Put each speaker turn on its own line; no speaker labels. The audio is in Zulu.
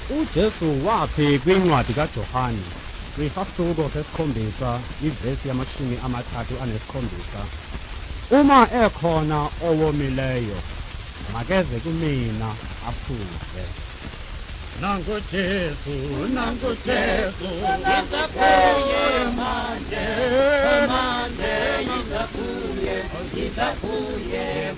uJesu wathi kwincwadi kaJohane kwisahluko sesikhombisa ivesi yamashumi amathathu anesikhombisa, uma ekhona owomileyo makeze kumina aphuze. Nangu Jesu, nangu Jesu,
Yiza kuye manje, manje yiza kuye, yiza kuye.